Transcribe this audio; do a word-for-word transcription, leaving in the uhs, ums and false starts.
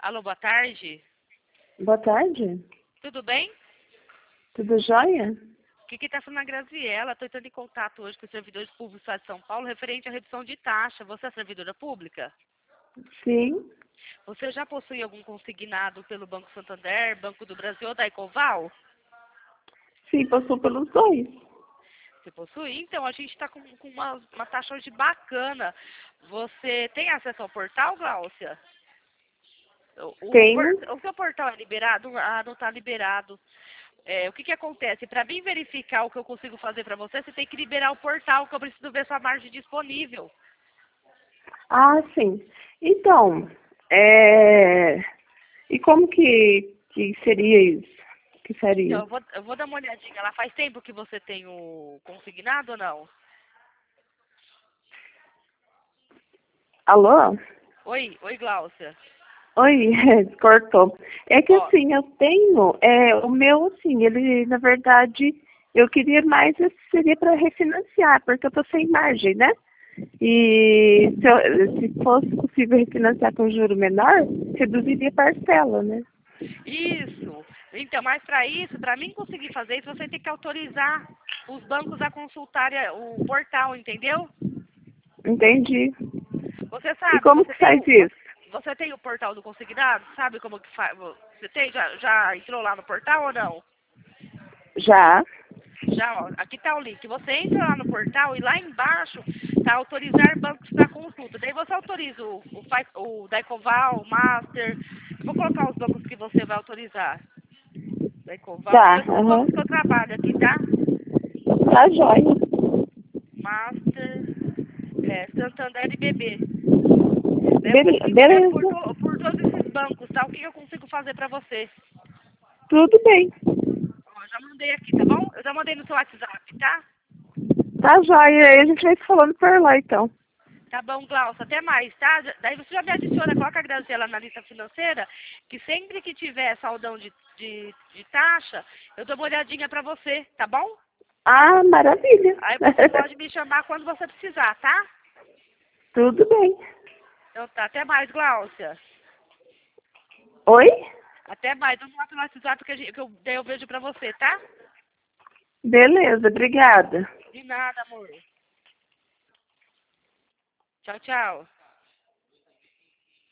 Alô, boa tarde. Boa tarde. Tudo bem? Tudo jóia? Aqui que está falando a Graziela. Estou entrando em contato hoje com os servidores públicos do Estado de São Paulo referente à redução de taxa. Você é servidora pública? Sim. Você já possui algum consignado pelo Banco Santander, Banco do Brasil ou da Ecoval? Sim, passou pelos dois. Você possui? Então, a gente está com, com uma, uma taxa hoje bacana. Você tem acesso ao portal, Gláucia? O, o, Tenho. por- o seu portal é liberado? Ah, não está liberado. É, o que, que acontece? Para mim verificar o que eu consigo fazer para você, você tem que liberar o portal, que eu preciso ver sua margem disponível. Ah, sim. Então, é... e como que, que seria isso? Que Então, seria? eu vou, eu vou dar uma olhadinha. Lá faz tempo que você tem o consignado ou não? Alô? Oi, oi, Gláucia. Oi, cortou. É que Ó, assim, eu tenho, é, o meu, assim, ele, na verdade, eu queria mais, seria para refinanciar, porque eu tô sem margem, né? E se, eu- se fosse possível refinanciar com juro menor, reduziria a parcela, né? isso. Então, mas para isso, para mim conseguir fazer isso, você tem que autorizar os bancos a consultarem o portal, entendeu? Entendi. Você E sabe, como você que tem faz o, você, isso? você tem o portal do consignado? Sabe como que faz? Você tem? Já, já entrou lá no portal ou não? Já. Já, ó, aqui está o link. Você entra lá no portal e lá embaixo está autorizar bancos para consulta. Daí você autoriza o, o, Fi- o da Ecoval, o Master. Eu vou colocar os bancos que você vai autorizar. Da Ecoval, Tá, porque são os aham. bancos que eu trabalho aqui, tá? Tá jóia. Master, é, Santander e B B. Daí eu Bele- consigo ver por, beleza. to- por todos esses bancos, tá? O que eu consigo fazer para você? Tudo bem. Ó, já mandei aqui, tá bom? Eu já mandei no seu WhatsApp, tá? Tá jóia. Aí a gente vai se falando por lá, então. Tá bom, Glaucio, até mais, tá? Já- Daí você já me adiciona, coloca a Graziela na lista financeira, que sempre que tiver saldão de, de, de taxa, eu dou uma olhadinha pra você, tá bom? Ah, maravilha. Aí você pode me chamar quando você precisar, tá? Tudo bem. Então tá, até mais, Gláucia. Oi? Até mais, vamos lá pelo WhatsApp que, a gente, que eu, daí eu vejo pra você, tá? Beleza, obrigada. De nada, amor. Tchau, tchau.